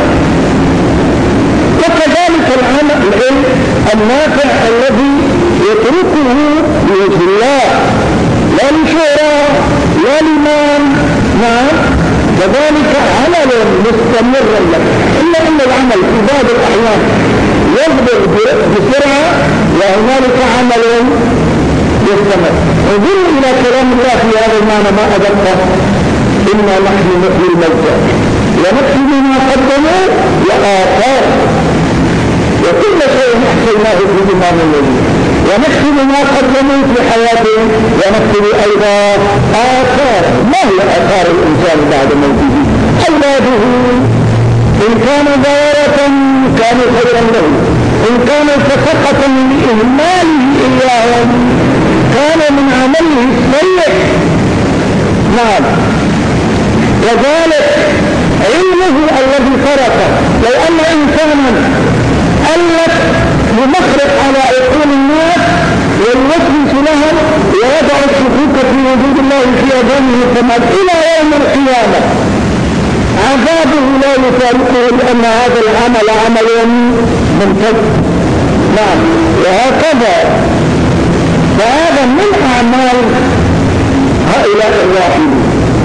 وكذلك العمل العلم النافع الذي يتركه بوجه الله لا لشهرة لا لمال، نعم، كذلك عمل مستمر لك. إلا أن العمل في بعض الأحيان يصبر بسرعة وهنالك عمل يستمر. انظروا إلى كلام الله في هذا المعنى ما أدقه: إنا نحن نحيي الموتى ونكتب ما قدموا وآثار وكل شيء أحصيناه في إمام مبين. ونكتب ما قدموا في حياتهم ونكتب أيضا آثار. ما هي آثار الإنسان بعد موته؟ أولاده إن كانوا ضرورة كانوا خيرا له، إن كانوا فسقة لإهماله إياهم كان من عمله السيء. نعم. وذلك علمه الذي تركه. لو أن إنسانا ألف بمخرق على عقول الناس والوسوس لهم ويضع الشكوك في وجود الله في أذهانهم فمات إلى يوم القيامة عذابه لا يفارقه، لأن هذا العمل عمل ممتد. نعم. وهكذا فهذا من أعمال هؤلاء الراحلين.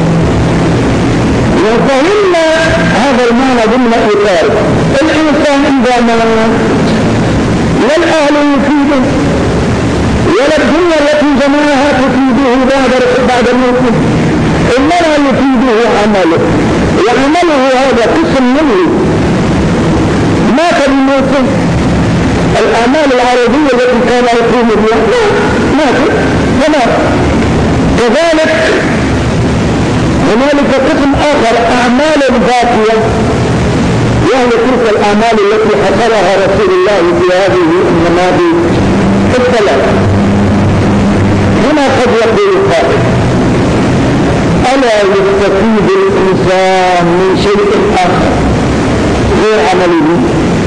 وفهمنا هذا المعنى ضمن إطار الإنسان إذا ما لا الأهل يفيده ولا الدنيا التي جمعها تفيده بعد بعد الموت، إنما يفيده عمله، وعمله هذا قسم منه مات بموته. الأعمال العربية التي كان يقوم بها مات فمات. كذلك هنالك قسم آخر أعمال باقية، وهي تلك الأعمال التي حصلها رسول الله في هذه النماذج الثلاث. هنا قد يقول قائل: ألا يستفيد الإنسان من شيء آخر غير عمله؟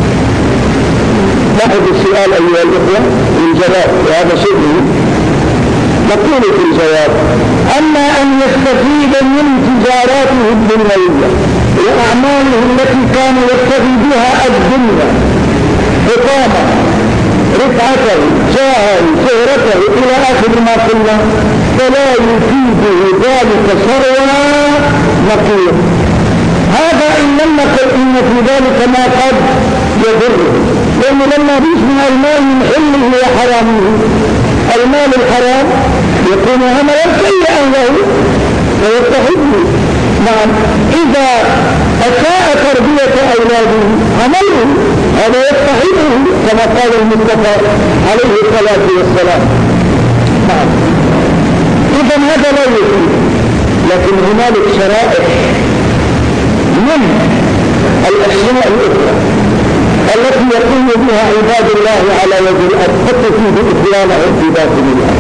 لاحظ السؤال أيها الإخوة والجواب، وهذا شيء نقول في الجواب: أما أن يستفيد من تجاراته الدنيوية وأعماله التي كان يستفيد بها الدنيا حطامة رفعته جاهه شهرته إلى آخر ما قلنا، فلا يفيده ذلك ثروة نقير. هذا إن لم نقل إن في ذلك ما قد يضره، لأنه لما يسمع المال من حله وحرامه، المال الحرام يكون عملا سيئا له ويستحبه. نعم. إذا أساء تربية أولاده عمله هذا يستحبه كما قال المصطفى عليه الصلاة والسلام. نعم. إذا هذا لا يفيد. لكن هنالك شرائح من الأشياء الأخرى التي يقوم بها عباد الله على وجه الأرض قد تفيد إخوانهم في باطن الله.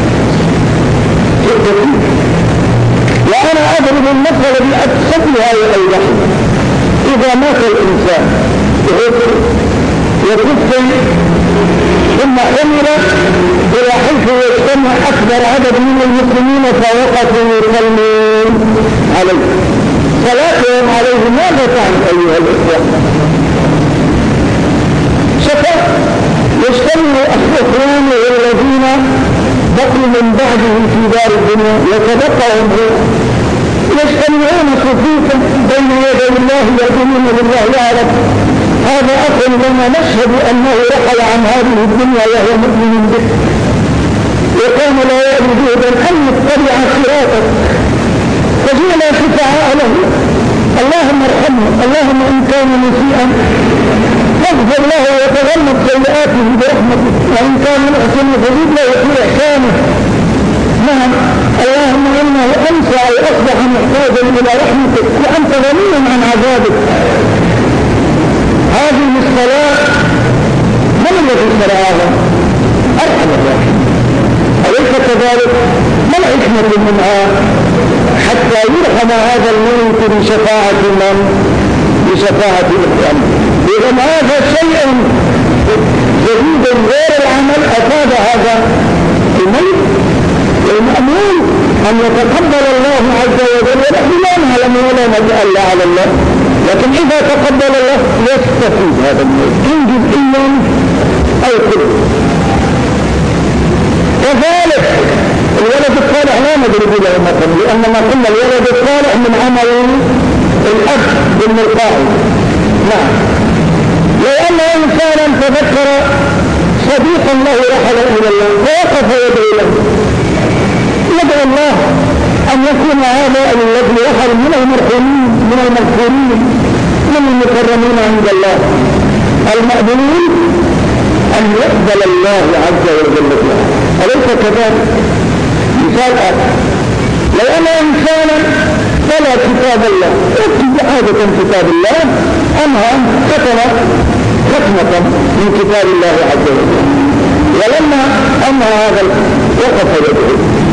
وأنا أضرب المثل بأبسطها وأوضحها: إذا مات الإنسان يكف ثم حمل إلى حيث يجتمع أكبر عدد من المسلمين فوقفوا يصلون عليه، صلاتهم عليه ماذا تعني أيها الإخوة؟ شفاء. يجتمع أخوانه الذين بقوا من بعده في دار الدنيا يتبقهم يجتمعون صفوفا بين يدي الله يدعون لله: يا رب هذا أخ لنا نشهد أنه رحل عن هذه الدنيا وهو مؤمن بك، وكان لا يأبي جهدا أن يتبع صراطك، فجئنا شفعاء له. اللهم ارحمه، اللهم إن كان مسيئا فاغفر له وتغلب سيئاته برحمتك، وإن كان محسن فزد له في إحسانه. نعم. اللهم إنه أمسى وأصبح محتاجا إلى رحمتك وأنت غني عن عذابك. هذه الصلاة من الذي شرعها؟ أرحم الراحمين. أليس كذلك؟ ما الحكمة منها حتى يرحم هذا الميت بشفاعة من؟ بشفاعة الإخوان. إذن هذا شيء جديد غير العمل أفاد هذا الملك. المأمون أن يتقبل الله عز وجل ونحن لا نعلم ولا نجعل على الله، لكن إذا تقبل الله يستفيد هذا الملك إن جزئيا أو كله. كذلك الولد الصالح لا نضرب له مثلا، لأننا قلنا الولد الصالح من عمل الأخ ضمن القاعدة. نعم، لو أن إنسانا تذكر صديقا له رحل إلى الله فوقف يدعو له، يدعو الله أن يكون هذا الذي رحل من المرحومين من المغفورين من المكرمين عند الله المأذونين أن يقبل الله عز وجل فيها. أليس كذلك؟ مثال آخر، لو أن إنسانا تلا كتاب الله يكتب عادة كتاب الله أنها ختم ختمة من كتاب الله عز وجل، ولما أنها هذا وقف يدعو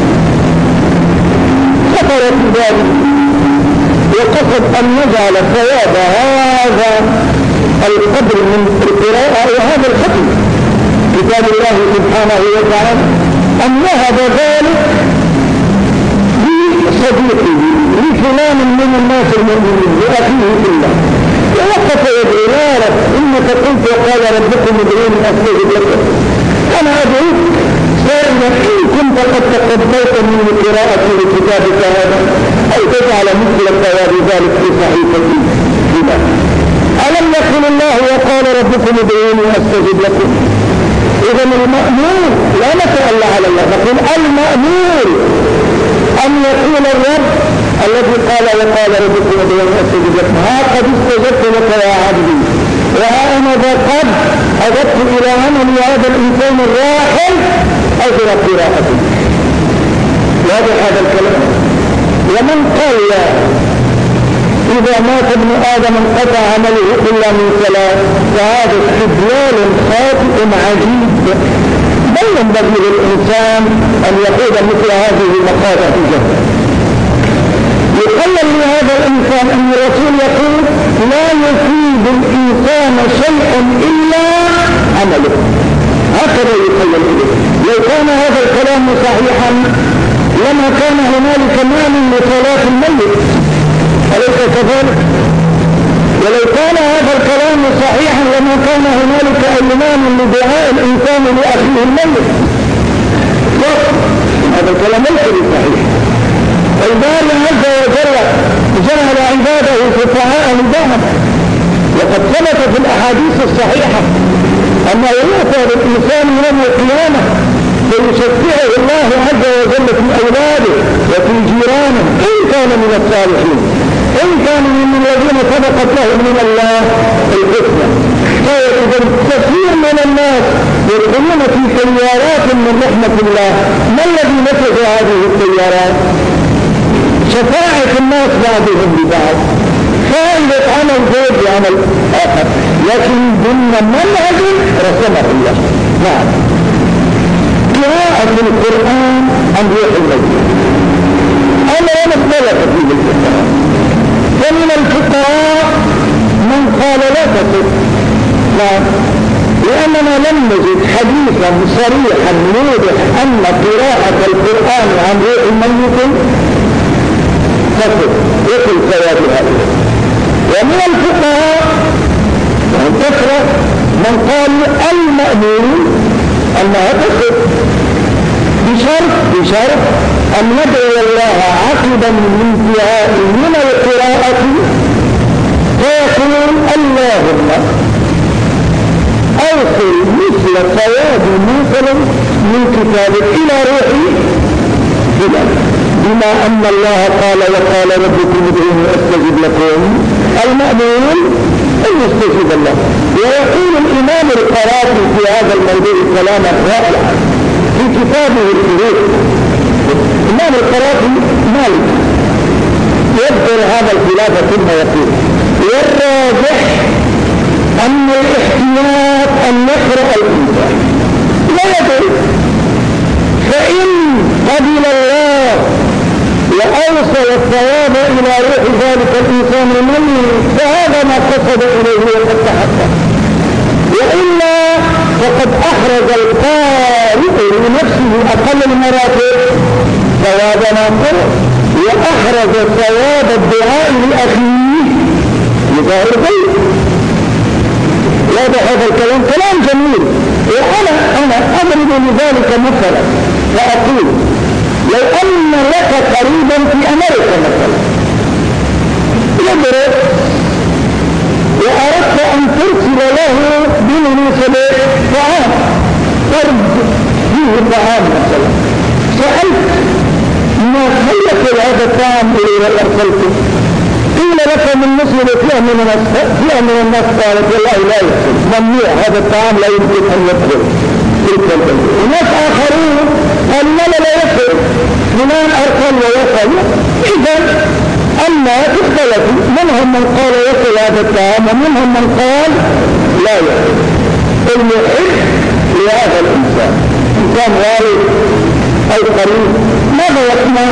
خطر في ذلك وقصد أن نجعل ثواب هذا القدر من القراءة وهذا الختم كتاب الله سبحانه وتعالى أن يهب ذلك لصديقه لفلان من الناس المؤمنين لأخيه في الله، ووقف يدعو يا رب إنك قلت وقال ربكم ادعوني أستجب لكم، أنا أدعوك سائلا إن كنت قد تقبلت من قراءة لكتابك هذا أو تجعل مثل الثواب ذلك في صحيفتي كذا. ألم يقل الله وقال ربكم ادعوني أستجب لكم؟ إذا المأمور لا نسأل على الله، نقول المأمور أن يقول الرب الذي قال وقال ربكم ادعوني أستجب لكم، ها قد استجبت لك يا عبدي، وها أنا ذا قد أجبت إلى عمل هذا الإنسان الراحل أجر قراءته. واضح هذا الكلام؟ ومن قال إذا مات ابن آدم انقطع عمله إلا من ثلاث، فهذا استدلال خاطئ عجيب. بل ينبغي للإنسان أن يقود مثل هذه المقاطع في جهة. يقلل لهذا الإنسان أن الرسول يقول لا يفيد الإنسان شيء إلا عمله، هكذا يقلل إليه. لو كان هذا الكلام صحيحا لما كان هنالك مال لصلاة الميت، أليس كذلك؟ ولو كان هذا الكلام صحيحا لما كان هنالك إيمان لدعاء الإنسان لأخيه الميت. هذا الكلام ليس صحيح. الباري عز وجل جعل عباده فقهاء لدعم، وقد ثبت في الأحاديث الصحيحة أنه يؤتى بالإنسان يوم القيامة فيشفعه الله عز وجل في أولاده وفي جيرانه إن كان من الصالحين، إن كان من الذين سبقت لهم من الله الحسنى. فإذا كثير من الناس يدخلون في سيارات من رحمة الله، ما الذي نفذ هذه السيارات؟ شفاعة الناس بعضهم ببعض، فائدة عمل زوج عمل آخر، لكن ضمن منهج رسمه الله. نعم، قراءة القرآن عن روح المجد أنا مختلف فيه الفقهاء، ومن الفقهاء من قال لا تصح. نعم، لأننا لم نجد حديثا صريحا يوضح أن قراءة القرآن عن روح الميت تصح يقل ثوابها. ومن الفقهاء من كثرة من قال المأمون أنها تصح بشرط بشرط أن ندعو الله عقبا من انتهاء من القراءة فيقول اللهم أوصل مثل ثواب موصل من كتابك إلى روحي بلا، بما أن الله قال وقال ربكم ادعوني أستجب لكم. المأمون أن يستجيب الله. ويقول الإمام القرافي في هذا الموضوع كلاما رائعا في كتابه الفروق. الإمام القرافي مالك يذكر هذا الخلاف ثم يقول والراجح أن الاحتياط أن يقرأ الإنسان لا يدري، فإن قبل الله وأوصل الثواب إلى روح ذلك الإنسان المؤمن فهذا ما قصد إليه وقد تحقق، وإلا فقد أخرج القارئ لنفسه أقل المراتب ثواب ما قرأ، وأخرج ثواب الدعاء لأخيه يظهر الغيب. واضح هذا الكلام؟ كلام جميل. وأنا أنا أضرب لذلك مثلا وأقول لو أن لك قريبا في أمريكا مثلا يدرس وأردت أن ترسل له بمناسبة طعام فرد فيه طعام مثلا، سألت ما خلت هذا الطعام إليه وأرسلته؟ قيل لك من مسلم فئة من الناس فئة من الناس قالت والله لا يصل، ممنوع هذا الطعام لا يمكن أن يدخل تلك البلد. وناس آخرون قالوا لا لا يصل، فلان أرسل ويصل. إذا الناس اختلفوا، منهم من قال يصل هذا الطعام ومنهم من قال لا يصل. المحب لهذا الإنسان إنسان غالب أو قريب ماذا يسمع؟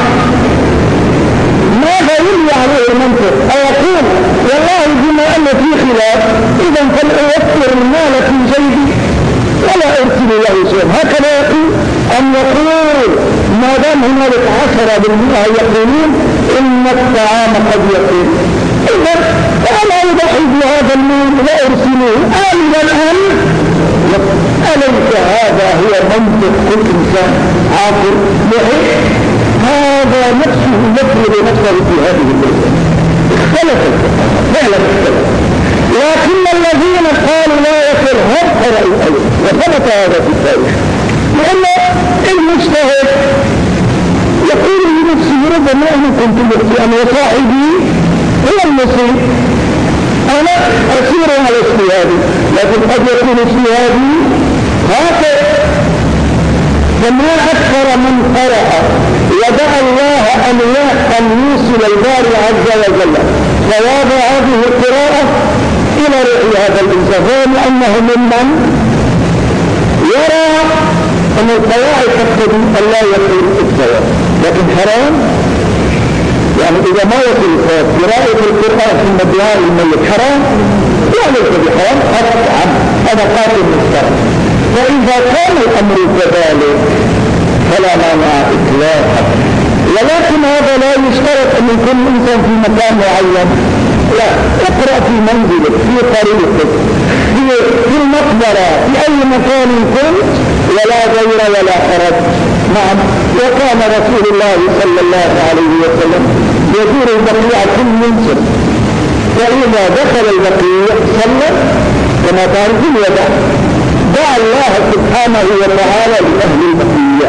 ماذا يلي عليه المنطق؟ أيقول والله بما أن في خلاف إذا فلأوفر المال في جيبي ولا أرسل له شيء، هكذا يقول؟ أم يقول ما دام هنالك عشرة بالمئة يقولون إن الطعام قد يقول، إذا فأنا أضحي بهذا المال وأرسله آمنا الآن. أليس هذا هو منطق كل إنسان عاقل محب؟ هذا نفسه يفرض نفسه في هذه البلد. اختلف فعلا اختلف، لكن الذين قالوا لا يصل هم قرأوا أيضا وثبت هذا في التاريخ. لأن المجتهد يقول لنفسه ربما أنا كنت مخطئا وصاحبي هو المصيب، أنا أسير على اجتهادي، لكن قد يكون اجتهادي هكذا. فما أكثر من قرأ ودعا الله أن أن يوصل الباري عز وجل ثواب هذه القراءة إلى رؤية هذا الإنسان، فهم أنه ممن يرى أن القواعد تقتضي أن لا يكون الثواب، لكن حرام يعني إذا ما يكون الثواب قراءة القرآن ثم دعاء الميت حرام، لا ليس بحرام قطعا، هذا قاتل مشترك. فإذا كان الأمر كذلك فلا مانع إطلاقا، ولكن هذا لا يشترط أن يكون الإنسان في مكان معين، لا، اقرأ في منزلك في طريقك في, في المقبرة في أي مكان كنت ولا غير ولا حرج. نعم، وكان رسول الله صلى الله عليه وسلم يزور البقيع كل منصب، فإذا دخل البقيع صلى كما تعرفون يدع دعا الله سبحانه وتعالى لأهل البقيع.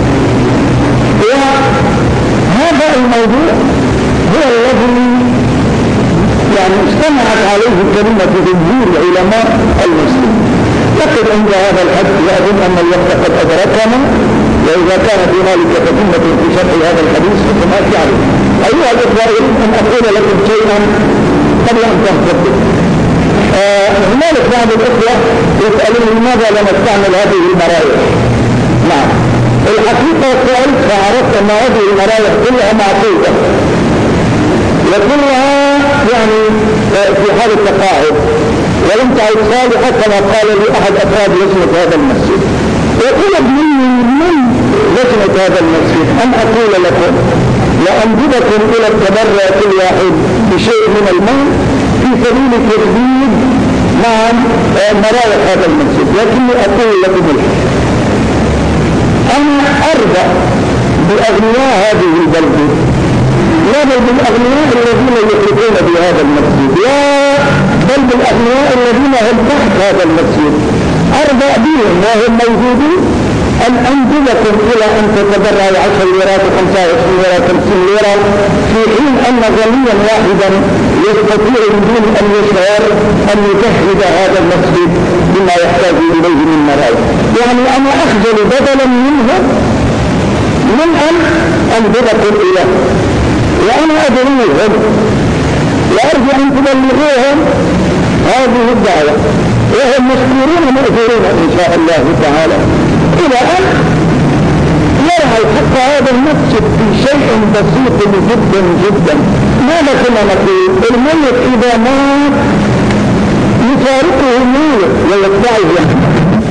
وهذا الموضوع هو الذي يعني اجتمعت عليه كلمة جمهور علماء المسلمين. لقد عند هذا الحد يظن أن الوقت قد أدركنا، وإذا كانت هنالك تتمة في شرح هذا الحديث فما تعرف. أيها الأخوة، أريد أن أقول لكم شيئا قبل أن تنتظر. آه هنالك بعض الأخوة يسألون لماذا لا نستعمل هذه المرايح. نعم، الحقيقة سألت فعرفت أن هذه المرايح كلها معقودة وكلها يعني في حال التقاعد ولم تعد صالحة كما قال لي أحد أفراد لجنة هذا المسجد. وطلب مني من لجنة هذا المسجد أن أقول لكم لأنجبكم إلى التبرع كل واحد بشيء من المال في سبيل تجديد مع مرايح هذا المسجد. لكني أقول لكم الحق، أنا أرضى بأغنياء هذه البلدة، لا بل بالأغنياء الذين يخرجون بهذا المسجد، لا بل بالأغنياء الذين هم تحت هذا المسجد. أرضى بهم وهم موجودين أن أنجبكم إلى أن تتبرعوا عشر ليرات وخمسة وعشرين ليرة وخمسين ليرة، في حين أن غنيا واحدا يستطيع من دون أن يشعر أن يجهز هذا المسجد بما يحتاج إليه من مرايح. يعني أنا أخجل بدلا منه من أن أنجبكم إليه، وأنا أدعوهم وأرجو أن تبلغوهم هذه الدعوة، وهم مشكورون مأجورون إن شاء الله تعالى، إلى أن يرعى الحق هذا المسجد في شيء بسيط جدا جدا. ماذا كنا نقول؟ الميت إذا مات يفارقه الميت ويتبعه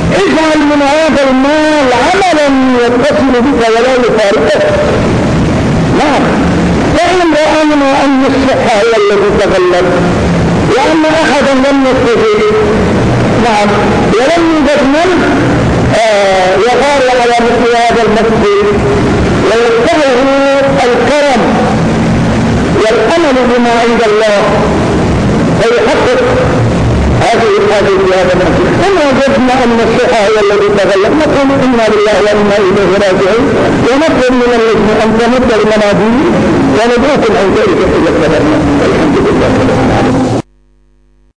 اجعل من هذا المال عملا يتصل بك ولا يفارقك. نعم. فإن رأينا أن الصحة هي التي تغلب وأن أحدا لم يستجيب، نعم، ولم يوجد من آه يغار على مثل هذا المسجد ويتبعه الكرم والأمل بما عند الله فيحقق هذه الحاجة في هذا المسجد. إن وجدنا أن الصحة هي التي تغلب نقول إنا لله وإنا إليه راجعون، ونطلب من الذين أن تمد المناديل وندعوكم أن تأتوا إلى الكلام. الحمد لله.